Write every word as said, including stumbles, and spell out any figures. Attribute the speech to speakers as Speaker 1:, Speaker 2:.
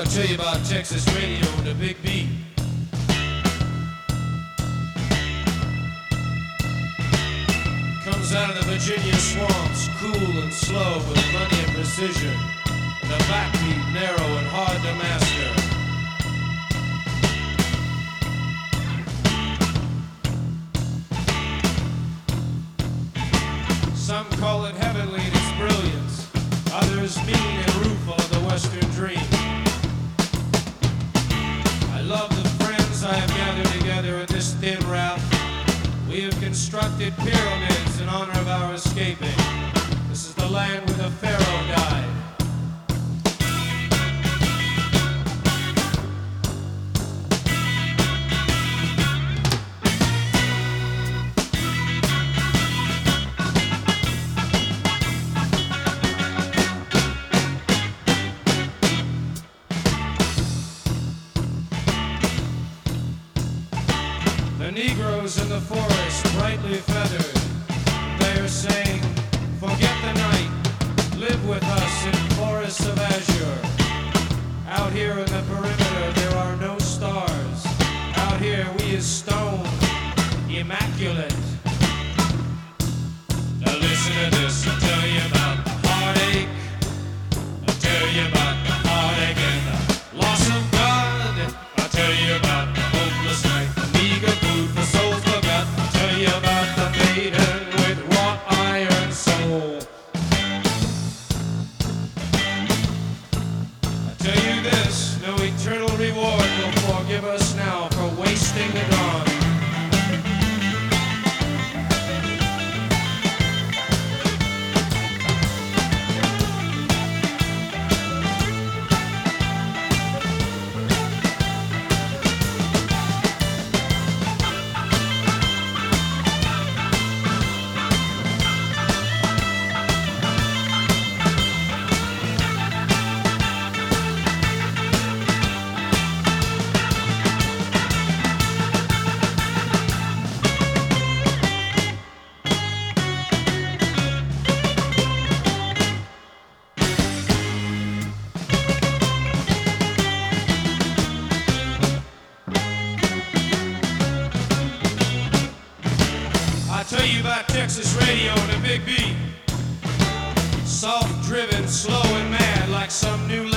Speaker 1: want to tell you about Texas radio and the Big B. Comes out of the Virginia swamps, cool and slow with plenty of precision. And the backbeat narrow and hard to master. Some call it heavenly in its brilliance, others mean and rueful of the Western dream. I love the friends I have gathered together in this thin route. We have constructed pyramids in honor of our escaping. This is the land where the Pharaoh died. The Negroes in the forest, brightly feathered, they are saying, forget the night, live with us in forests of azure. Out here in the perimeter there are no stars. Out here we is stone, immaculate. Now listen to this, I'll tell you about the heartache. I'll tell you about the heartache and the loss of God. I'll tell you about the hopeless night, the meager food for souls forgot. I'll tell you about the maiden with wrought iron soul. I'll tell you this, no eternal reward will forgive us now for wasting the dawn. I tell you about Texas radio and the Big B. Soft driven, slow and mad like some new